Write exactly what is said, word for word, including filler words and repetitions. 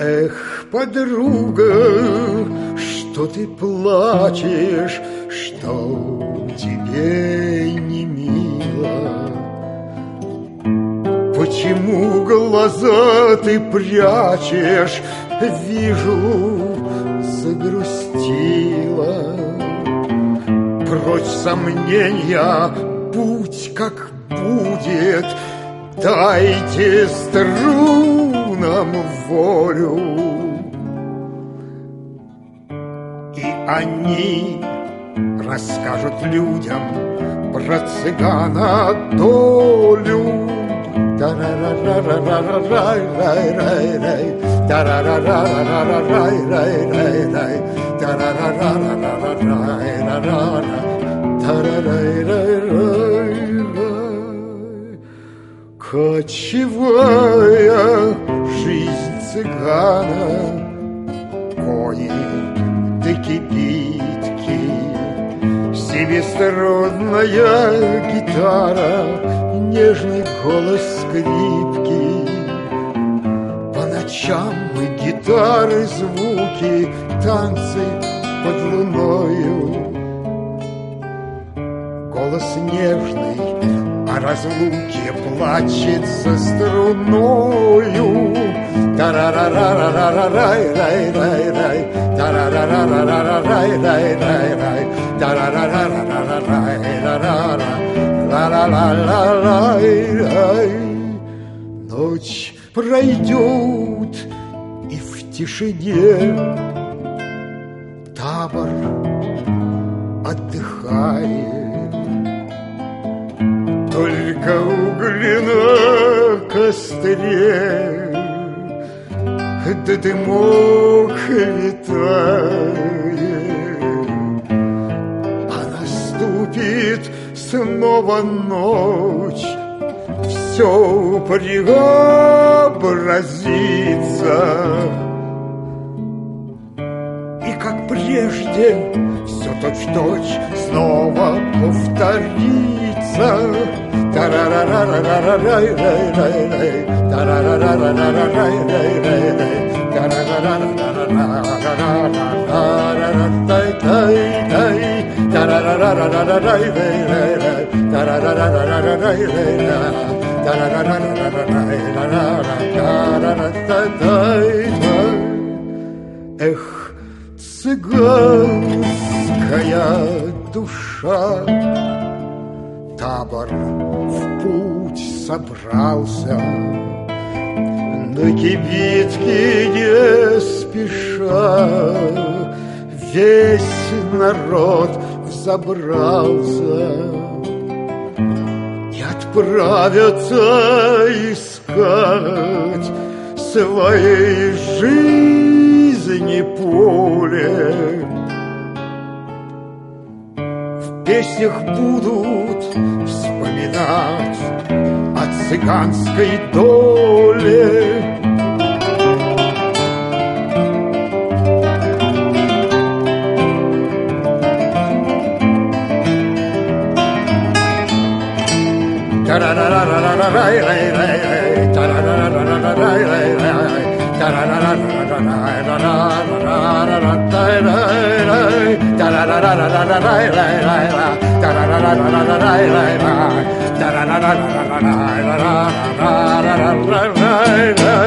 Эх, подруга, что ты плачешь, что тебе не мило? Почему глаза ты прячешь? Вижу, загрустила. Прочь сомнения, будь как будет, дайте струнам волю. И они расскажут людям про цыгана долю. Та-ра-ра-ра-ра-ра-рай-рай-рай, та-ра-ра-ра-ра-ра-рай-рай-рай, та-ра-ра-ра-ра-ра-рай-ра-ра, та-ра-рай-рай-рай. Кочевая жизнь цыгана, кои да кибитки, семиструнная гитара, нежный голос скрипки. По ночам и гитары звуки, танцы под луною. Голос нежный о разлуке плачет со струною. Та-ра-ра-ра-ра-ра-рай-рай-рай-рай, та-ра-ра-ра-ра-ра-рай-рай-рай-рай, та-ра-ра-ра-ра-ра-рай-ра-ра-ра, ла-ла-ла-ла-лай-рай. Ночь пройдет, и в тишине табор отдыхает. Только угли на костре, да дымок витает. А наступит снова ночь, все преобразится, и как прежде все точь-в-точь снова повторится. Та-ра-ра-ра-ра-ра-рай-рай-рай-рай, та-ра-ра-ра-ра-ра-рай-рай-рай-рай, та-ра-ра-ра-ра-ра-ра-ра-тай-тай-тай, та-ра-ра-ра-ра-ра-рай-рай-рай-рай, та-ра-ра-ра-ра-ра-рай-рай-рай, та-ра-ра-ра-ра-ра-ра-ра-тай-тай-тай. Эх, цыганская душа, табор в путь собрался, на кибитке не спеша весь народ взобрался и отправятся искать своей жизни поле. В песнях будут вспоминать о цыганской доле. Та-ра-ра-ра-ра-ра-рай-рай-рай,